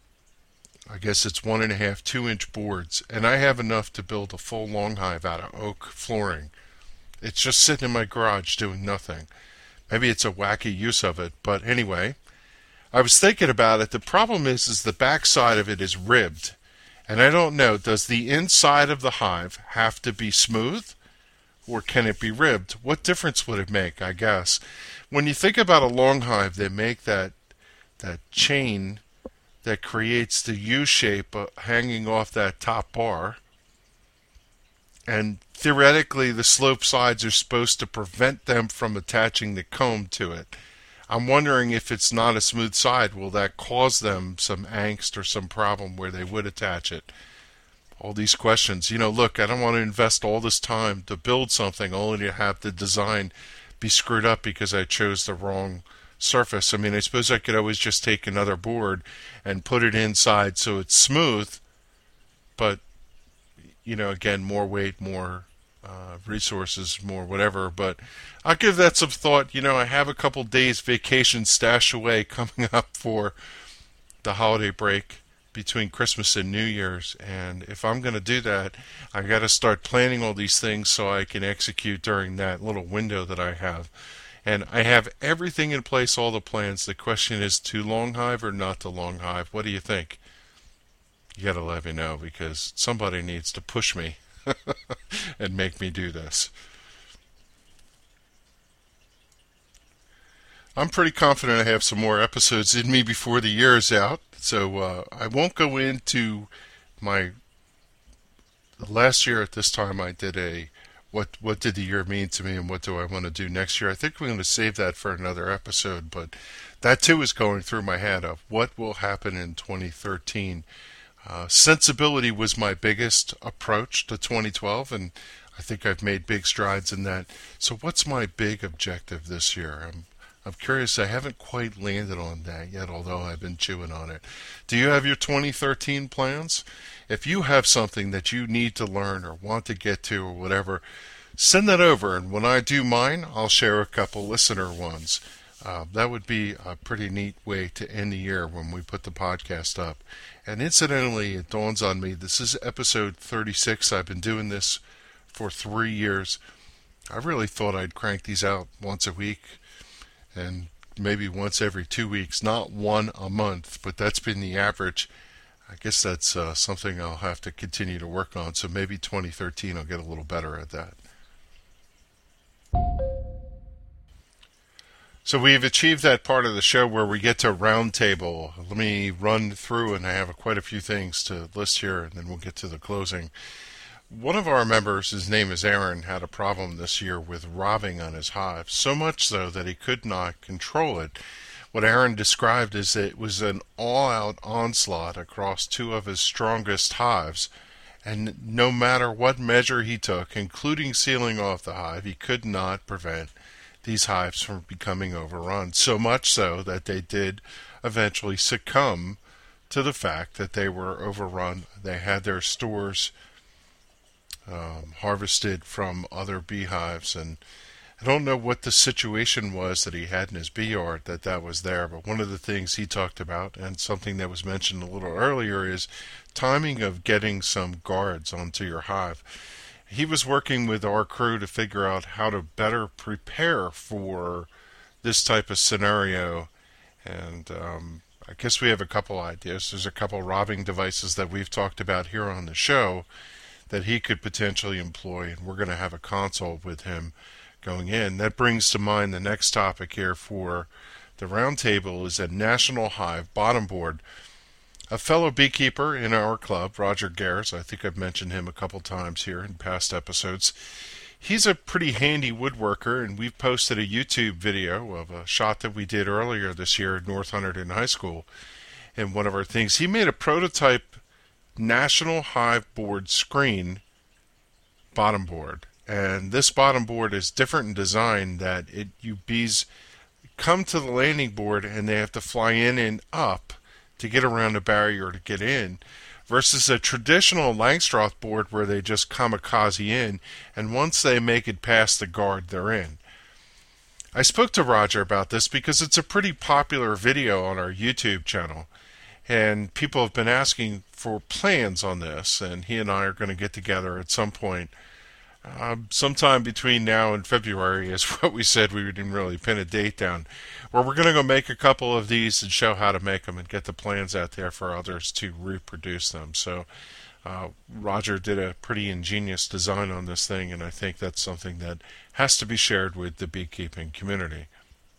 I guess it's 1.5, 2-inch boards, and I have enough to build a full long hive out of oak flooring. It's just sitting in my garage doing nothing. Maybe it's a wacky use of it, but anyway, I was thinking about it. The problem is the back side of it is ribbed, and I don't know, does the inside of the hive have to be smooth, or can it be ribbed? What difference would it make, I guess? When you think about a long hive, they make that chain that creates the U shape hanging off that top bar, and theoretically the slope sides are supposed to prevent them from attaching the comb to it. I'm wondering if it's not a smooth side, will that cause them some angst or some problem where they would attach it? All these questions. Look, I don't want to invest all this time to build something only to have the design be screwed up because I chose the wrong surface. I mean, I suppose I could always just take another board and put it inside so it's smooth, but again, more weight, more resources, more whatever. But I'll give that some thought. I have a couple days vacation stashed away coming up for the holiday break between Christmas and New Year's, and if I'm going to do that, I got to start planning all these things so I can execute during that little window that I have. And I have everything in place, all the plans. The question is, to long hive or not to long hive? What do you think? You got to let me know, because somebody needs to push me and make me do this. I'm pretty confident I have some more episodes in me before the year is out, so I won't go into my last year at this time. I did a what did the year mean to me and what do I want to do next year. I think we're going to save that for another episode, but that too is going through my head of what will happen in 2013. Sensibility was my biggest approach to 2012, and I think I've made big strides in that. So what's my big objective this year? I'm curious. I haven't quite landed on that yet, although I've been chewing on it. Do you have your 2013 plans? If you have something that you need to learn or want to get to or whatever, send that over, and when I do mine, I'll share a couple listener ones. That would be a pretty neat way to end the year when we put the podcast up. And incidentally, it dawns on me, this is episode 36. I've been doing this for 3 years. I really thought I'd crank these out once a week and maybe once every 2 weeks, not one a month, but that's been the average. I guess that's something I'll have to continue to work on, so maybe 2013 I'll get a little better at that. So we've achieved that part of the show where we get to roundtable. Let me run through, and I have quite a few things to list here, and then we'll get to the closing. One of our members, his name is Aaron, had a problem this year with robbing on his hive, so much so that he could not control it. What Aaron described is that it was an all-out onslaught across two of his strongest hives, and no matter what measure he took, including sealing off the hive, he could not prevent these hives from becoming overrun, so much so that they did eventually succumb to the fact that they were overrun. They had their stores harvested from other beehives, and I don't know what the situation was that he had in his bee yard that was there, but one of the things he talked about, and something that was mentioned a little earlier, is timing of getting some guards onto your hive. He was working with our crew to figure out how to better prepare for this type of scenario, and I guess we have a couple ideas. There's a couple robbing devices that we've talked about here on the show that he could potentially employ, and we're going to have a consult with him going in. That brings to mind the next topic here for the roundtable is a National Hive bottom board. A fellow beekeeper in our club, Roger Gares, I think I've mentioned him a couple times here in past episodes. He's a pretty handy woodworker, and we've posted a YouTube video of a shot that we did earlier this year at North Hunterdon High School. And one of our things, he made a prototype National Hive board screen bottom board. And this bottom board is different in design, that you bees come to the landing board and they have to fly in and up to get around a barrier to get in, versus a traditional Langstroth board where they just kamikaze in, and once they make it past the guard, they're in. I spoke to Roger about this because it's a pretty popular video on our YouTube channel, and people have been asking for plans on this, and he and I are going to get together at some point. Sometime between now and February is what we said. We didn't really pin a date down, where we're going to go make a couple of these and show how to make them and get the plans out there for others to reproduce them. So Roger did a pretty ingenious design on this thing, and I think that's something that has to be shared with the beekeeping community.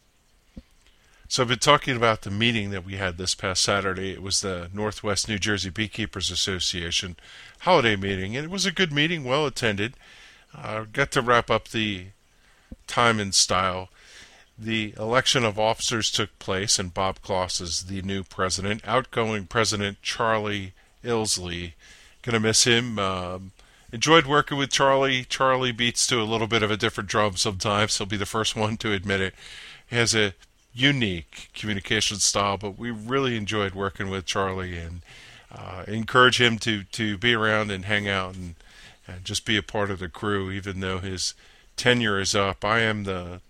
So I've been talking about the meeting that we had this past Saturday. It was the Northwest New Jersey Beekeepers Association holiday meeting, and it was a good meeting, well attended. Got to wrap up the time in style. The election of officers took place, and Bob Kloss is the new president. Outgoing President Charlie Ilsley, gonna miss him. Enjoyed working with Charlie. Charlie beats to a little bit of a different drum sometimes. He'll be the first one to admit it. He has a unique communication style, but we really enjoyed working with Charlie, and encourage him to be around and hang out and just be a part of the crew, even though his tenure is up. I am the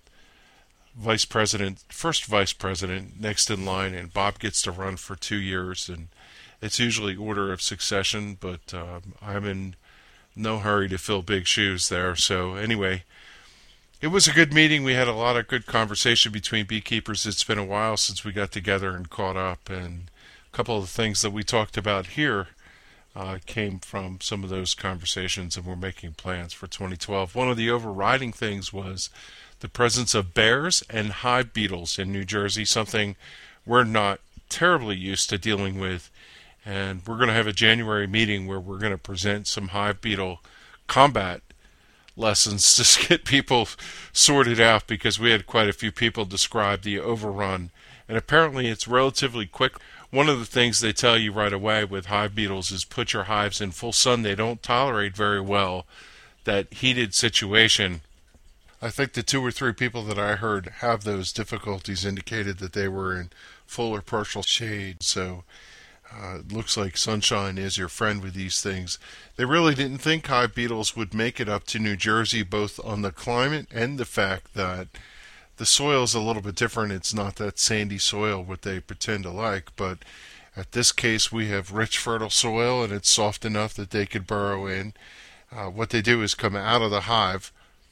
first vice president next in line, and Bob gets to run for 2 years, and it's usually order of succession, but I'm in no hurry to fill big shoes there. So anyway, it was a good meeting. We had a lot of good conversation between beekeepers. It's been a while since we got together and caught up, and a couple of the things that we talked about here came from some of those conversations, and we're making plans for 2012. One of the overriding things was the presence of bears and hive beetles in New Jersey, something we're not terribly used to dealing with. And we're going to have a January meeting where we're going to present some hive beetle combat lessons to get people sorted out, because we had quite a few people describe the overrun, and apparently it's relatively quick. One of the things they tell you right away with hive beetles is put your hives in full sun. They don't tolerate very well that heated situation. I think the 2 or 3 people that I heard have those difficulties indicated that they were in full or partial shade. So it looks like sunshine is your friend with these things. They really didn't think hive beetles would make it up to New Jersey, both on the climate and the fact that The soil is a little bit different. It's not that sandy soil what they pretend to like, but at this case we have rich fertile soil and it's soft enough that they could burrow in. What they do is come out of the hive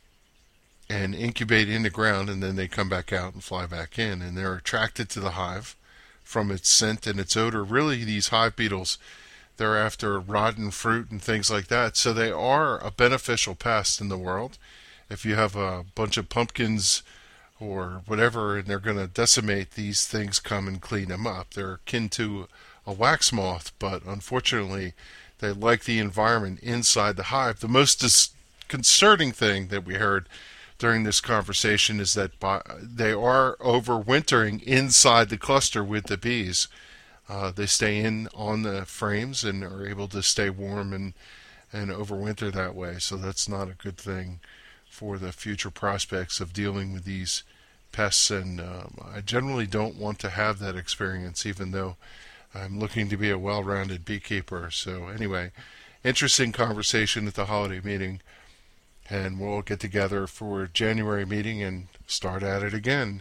and incubate in the ground, and then they come back out and fly back in, and they're attracted to the hive from its scent and its odor. Really, these hive beetles, they're after rotten fruit and things like that, so they are a beneficial pest in the world. If you have a bunch of pumpkins or whatever and they're going to decimate, these things come and clean them up. They're akin to a wax moth, but unfortunately they like the environment inside the hive. The most disconcerting thing that we heard during this conversation is that they are overwintering inside the cluster with the bees. They stay in on the frames and are able to stay warm and overwinter that way. So that's not a good thing for the future prospects of dealing with these pests. And I generally don't want to have that experience, even though I'm looking to be a well-rounded beekeeper. So anyway, interesting conversation at the holiday meeting. And we'll get together for January meeting and start at it again.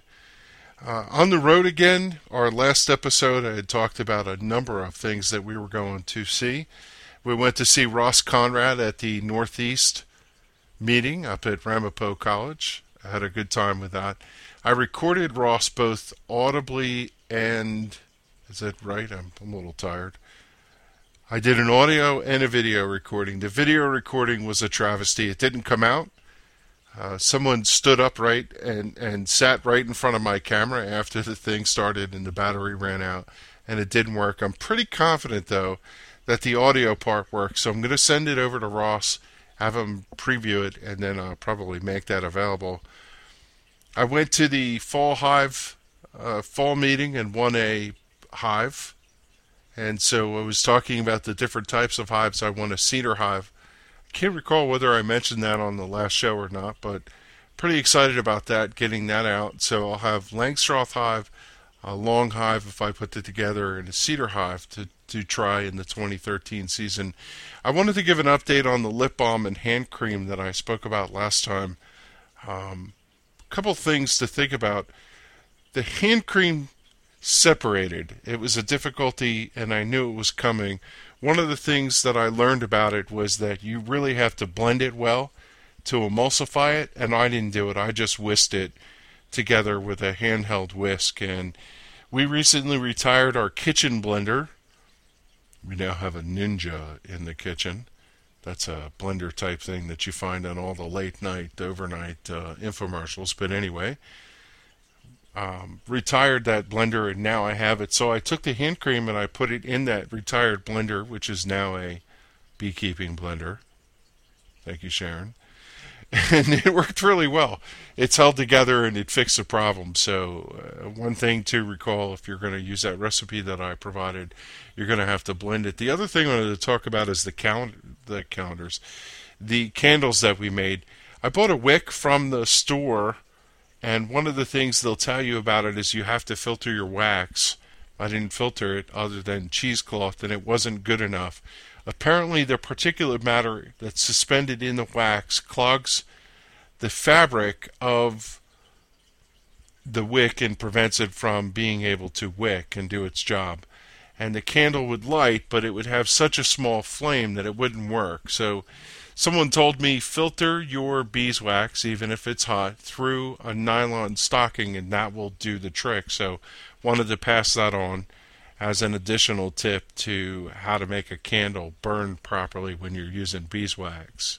On the road again, our last episode I had talked about a number of things that we were going to see. We went to see Ross Conrad at the Northeast meeting up at Ramapo College. I had a good time with that. I recorded Ross both audibly and, is that right? I'm a little tired. I did an audio and a video recording. The video recording was a travesty. It didn't come out. Someone stood upright and sat right in front of my camera after the thing started and the battery ran out, and it didn't work. I'm pretty confident, though, that the audio part works, so I'm going to send it over to Ross, have him preview it, and then I'll probably make that available. I went to the Fall Hive fall meeting and won a hive. And so I was talking about the different types of hives. I won a cedar hive. I can't recall whether I mentioned that on the last show or not, but pretty excited about that, getting that out. So I'll have Langstroth hive, a long hive if I put it together, and a cedar hive to try in the 2013 season. I wanted to give an update on the lip balm and hand cream that I spoke about last time. A couple things to think about. The hand cream separated. It was a difficulty, and I knew it was coming. One of the things that I learned about it was that you really have to blend it well to emulsify it, and I didn't do it. I just whisked it together with a handheld whisk, and we recently retired our kitchen blender. We now have a Ninja in the kitchen. That's a blender type thing that you find on all the late night, overnight infomercials, but anyway. Retired that blender, and now I have it. So I took the hand cream and I put it in that retired blender, which is now a beekeeping blender. Thank you, Sharon. And it worked really well. It's held together and it fixed the problem. So one thing to recall, if you're going to use that recipe that I provided, you're going to have to blend it. The other thing I wanted to talk about is the calendars, the candles that we made. I bought a wick from the store. And one of the things they'll tell you about it is you have to filter your wax. I didn't filter it other than cheesecloth, and it wasn't good enough. Apparently, the particulate matter that's suspended in the wax clogs the fabric of the wick and prevents it from being able to wick and do its job. And the candle would light, but it would have such a small flame that it wouldn't work. So someone told me filter your beeswax, even if it's hot, through a nylon stocking, and that will do the trick. So wanted to pass that on as an additional tip to how to make a candle burn properly when you're using beeswax.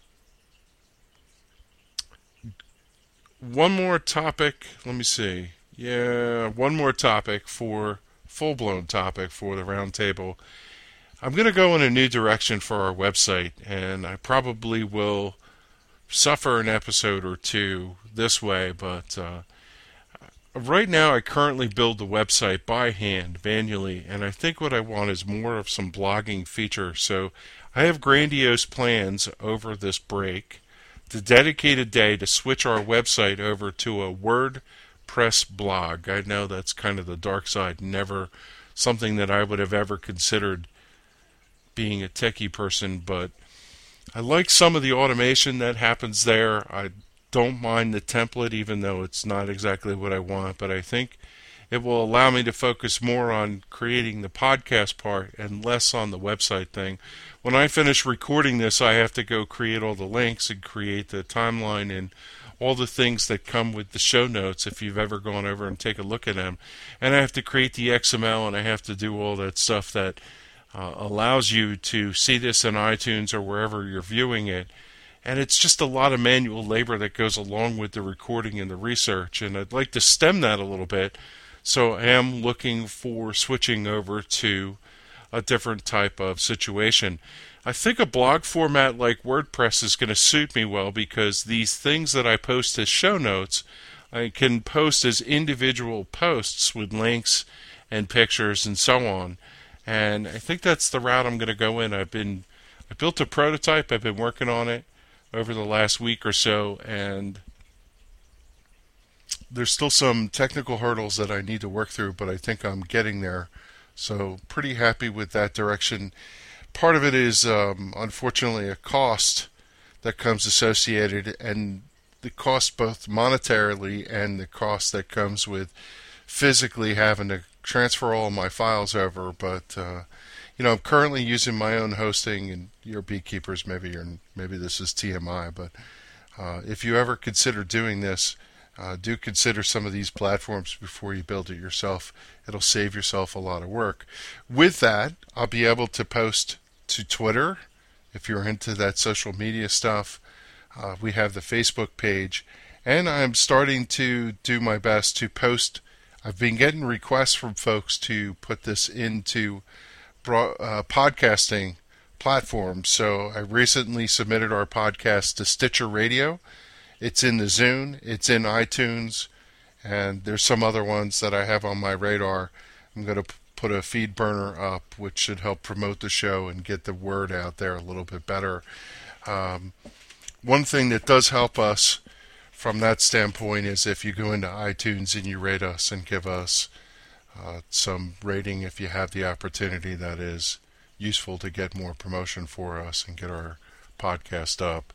One more topic, let me see. One more topic for full-blown topic for the roundtable. I'm going to go in a new direction for our website, and I probably will suffer an episode or two this way, but right now I currently build the website by hand, manually, and I think what I want is more of some blogging feature. So I have grandiose plans over this break to dedicate a day to switch our website over to a WordPress blog. I know that's kind of the dark side, never something that I would have ever considered being a techie person, but I like some of the automation that happens there. I don't mind the template, even though it's not exactly what I want, but I think it will allow me to focus more on creating the podcast part and less on the website thing. When I finish recording this, I have to go create all the links and create the timeline and all the things that come with the show notes if you've ever gone over and take a look at them. And I have to create the XML, and I have to do all that stuff that allows you to see this in iTunes or wherever you're viewing it. And it's just a lot of manual labor that goes along with the recording and the research. And I'd like to stem that a little bit. So I am looking for switching over to a different type of situation. I think a blog format like WordPress is going to suit me well, because these things that I post as show notes, I can post as individual posts with links and pictures and so on. And I think that's the route I'm going to go in. I built a prototype. I've been working on it over the last week or so, and there's still some technical hurdles that I need to work through, but I think I'm getting there. So pretty happy with that direction. Part of it is, unfortunately, a cost that comes associated, and the cost both monetarily and the cost that comes with physically having to transfer all my files over. But I'm currently using my own hosting, and your beekeepers, maybe this is TMI, but if you ever consider doing this, do consider some of these platforms before you build it yourself. It'll save yourself a lot of work. With that, I'll be able to post to Twitter if you're into that social media stuff. We have the Facebook page, and I'm starting to do my best to post. I've been getting requests from folks to put this into podcasting platforms. So I recently submitted our podcast to Stitcher Radio. It's in the Zune, it's in iTunes, and there's some other ones that I have on my radar. I'm going to put a feed burner up, which should help promote the show and get the word out there a little bit better. One thing that does help us from that standpoint is if you go into iTunes and you rate us and give us some rating if you have the opportunity. That is useful to get more promotion for us and get our podcast up.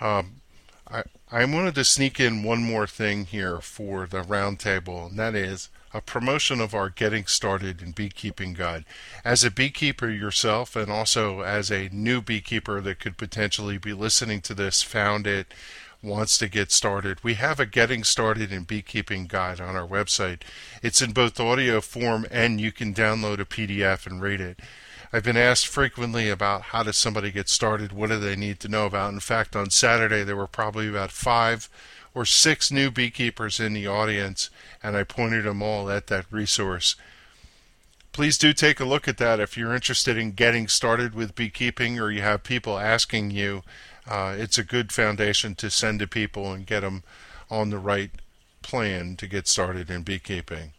I wanted to sneak in one more thing here for the roundtable, and that is a promotion of our Getting Started in Beekeeping Guide. As a beekeeper yourself, and also as a new beekeeper that could potentially be listening to this, found it, wants to get started, we have a Getting Started in Beekeeping Guide on our website. It's in both audio form, and you can download a PDF and read it. I've been asked frequently about how does somebody get started, what do they need to know about. In fact, on Saturday there were probably about 5 or 6 new beekeepers in the audience, and I pointed them all at that resource. Please do take a look at that if you're interested in getting started with beekeeping, or you have people asking you. It's a good foundation to send to people and get them on the right plan to get started in beekeeping.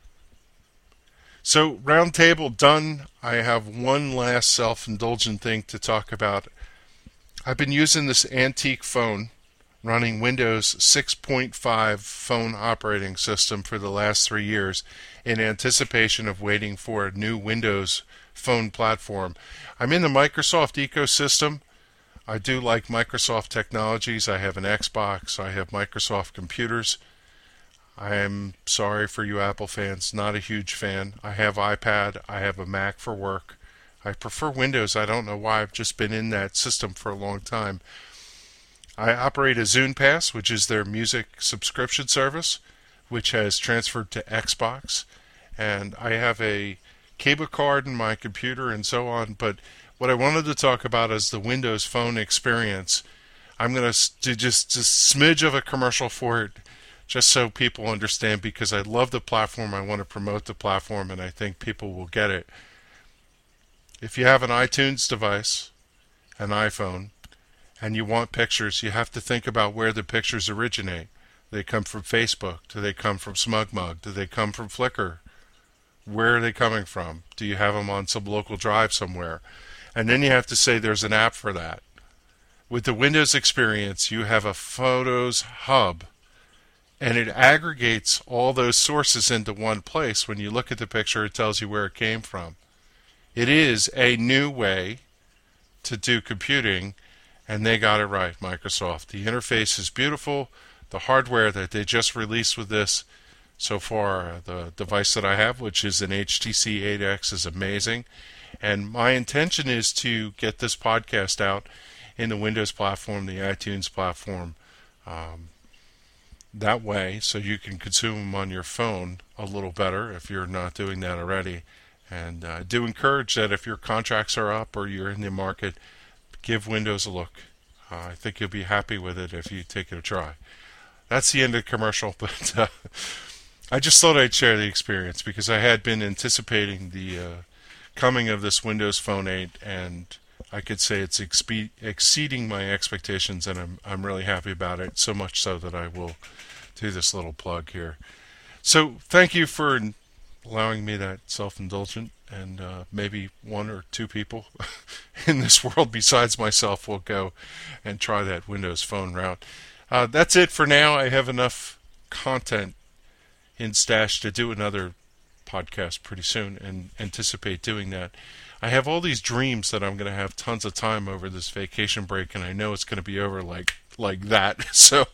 So, roundtable done. I have one last self-indulgent thing to talk about. I've been using this antique phone running Windows 6.5 phone operating system for the last 3 years in anticipation of waiting for a new Windows phone platform. I'm in the Microsoft ecosystem. I do like Microsoft technologies. I have an Xbox. I have Microsoft computers. I am sorry for you Apple fans, not a huge fan. I have iPad, I have a Mac for work. I prefer Windows. I don't know why. I've just been in that system for a long time. I operate a Zune Pass, which is their music subscription service, which has transferred to Xbox. And I have a cable card in my computer and so on. But what I wanted to talk about is the Windows Phone experience. I'm going to do just a smidge of a commercial for it, just so people understand, because I love the platform. I want to promote the platform, and I think people will get it. If you have an iTunes device, an iPhone, and you want pictures, you have to think about where the pictures originate. Do they come from Facebook? Do they come from SmugMug? Do they come from Flickr? Where are they coming from? Do you have them on some local drive somewhere? And then you have to say there's an app for that. With the Windows experience, you have a Photos hub, and it aggregates all those sources into one place. When you look at the picture, it tells you where it came from. It is a new way to do computing, and they got it right, Microsoft. The interface is beautiful. The hardware that they just released with this so far, the device that I have, which is an HTC 8X, is amazing. And my intention is to get this podcast out in the Windows platform, the iTunes platform, that way, so you can consume them on your phone a little better if you're not doing that already. And I do encourage that if your contracts are up or you're in the market, give Windows a look. I think you'll be happy with it if you take it a try. That's the end of the commercial, but I just thought I'd share the experience because I had been anticipating the coming of this Windows Phone 8, and I could say it's exceeding my expectations, and I'm really happy about it, so much so that I will do this little plug here. So thank you for allowing me that self-indulgent, and maybe one or two people in this world besides myself will go and try that Windows Phone route. That's it for now. I have enough content in stash to do another podcast pretty soon and anticipate doing that. I have all these dreams that I'm going to have tons of time over this vacation break, and I know it's going to be over like that. So,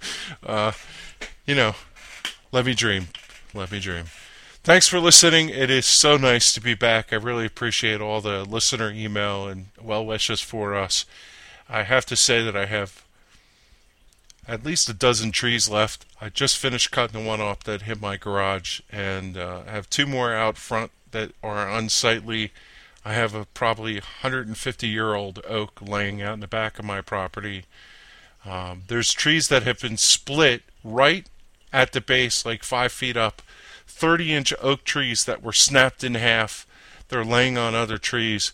let me dream. Let me dream. Thanks for listening. It is so nice to be back. I really appreciate all the listener email and well wishes for us. I have to say that I have at least a dozen trees left. I just finished cutting the one off that hit my garage, and I have two more out front that are unsightly. I have a probably 150-year-old oak laying out in the back of my property. There's trees that have been split right at the base, like 5 feet up. 30-inch oak trees that were snapped in half. They're laying on other trees.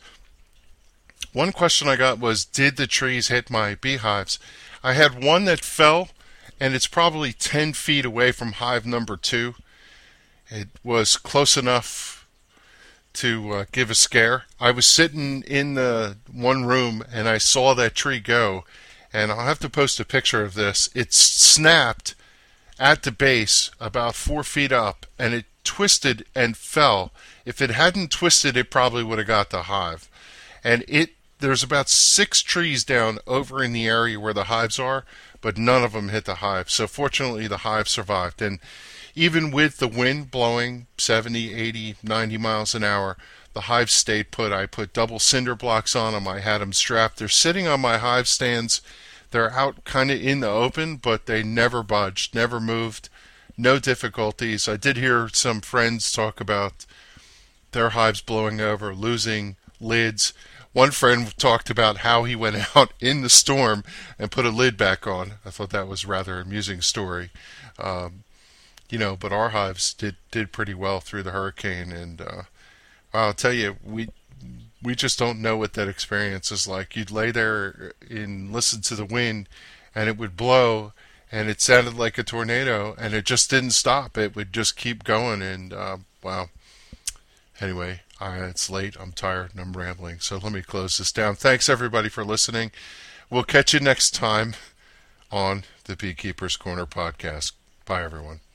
One question I got was, did the trees hit my beehives? I had one that fell, and it's probably 10 feet away from hive number 2. It was close enough to give a scare. I was sitting in the one room, and I saw that tree go, and I'll have to post a picture of this. It snapped at the base about 4 feet up, and it twisted and fell. If it hadn't twisted, it probably would have got the hive. And there's about 6 trees down over in the area where the hives are, but none of them hit the hive. So fortunately, the hive survived. And even with the wind blowing 70, 80, 90 miles an hour, the hive stayed put. I put double cinder blocks on them. I had them strapped. They're sitting on my hive stands. They're out kind of in the open, but they never budged, never moved, no difficulties. I did hear some friends talk about their hives blowing over, losing lids. One friend talked about how he went out in the storm and put a lid back on. I thought that was a rather amusing story. But our hives did pretty well through the hurricane, and I'll tell you, we just don't know what that experience is like. You'd lay there and listen to the wind, and it would blow, and it sounded like a tornado, and it just didn't stop. It would just keep going, and wow. Anyway, it's late. I'm tired, and I'm rambling, so let me close this down. Thanks, everybody, for listening. We'll catch you next time on the Beekeeper's Corner podcast. Bye, everyone.